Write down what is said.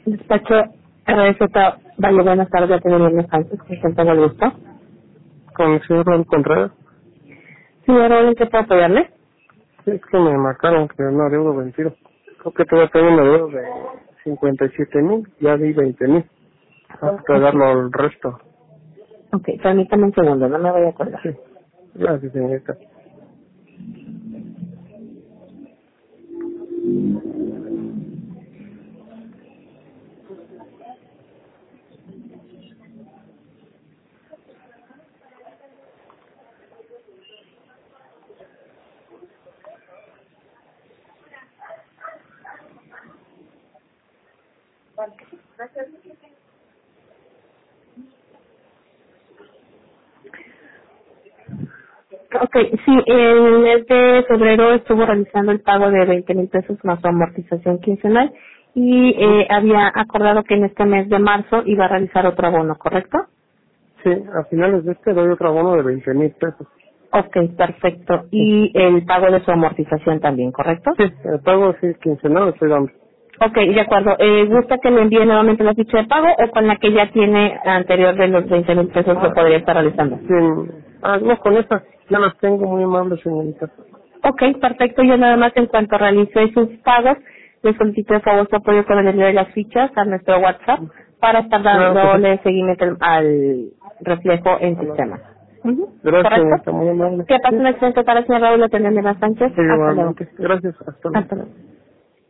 Despacho RZ Valle, buenas tardes, a tener unos antes, que siempre me gusto. Con el señor Raúl Contreras. Señor Raúl, ¿en qué puedo apoyarle? Sí, es que me marcaron que no deuda vencido. Creo que todavía tengo una deuda de 57,000, ya di 20,000. Hasta darlo el resto. Ok, permítame un segundo, no me voy a acordar. Sí, gracias, señorita. Ok, sí, el mes de febrero estuvo realizando el pago de 20,000 pesos más su amortización quincenal y había acordado que en este mes de marzo iba a realizar otro abono, ¿correcto? Sí, a finales de doy otro abono de 20,000 pesos. Ok, perfecto. Sí, Y el pago de su amortización también, ¿correcto? sí, el pago sí quincenal estoy dando. Ok, de acuerdo. ¿Gusta que le envíe nuevamente la ficha de pago o con la que ya tiene anterior de los 20,000 pesos lo podría estar realizando? Sí, no, con esta ya las tengo, muy amable, señorita. Ok, perfecto. Yo nada más en cuanto realice sus pagos, le solicito de favor su apoyo con el envío de las fichas a nuestro WhatsApp para estar Claro que sí. dándole seguimiento al reflejo en sistema. Gracias, ¿Correcto? señorita, muy amable. Que Sí, pase un excelente tarde, señor Raúl, atendiendo a Sánchez. Hasta luego. igualmente. Gracias, hasta luego. Hasta luego.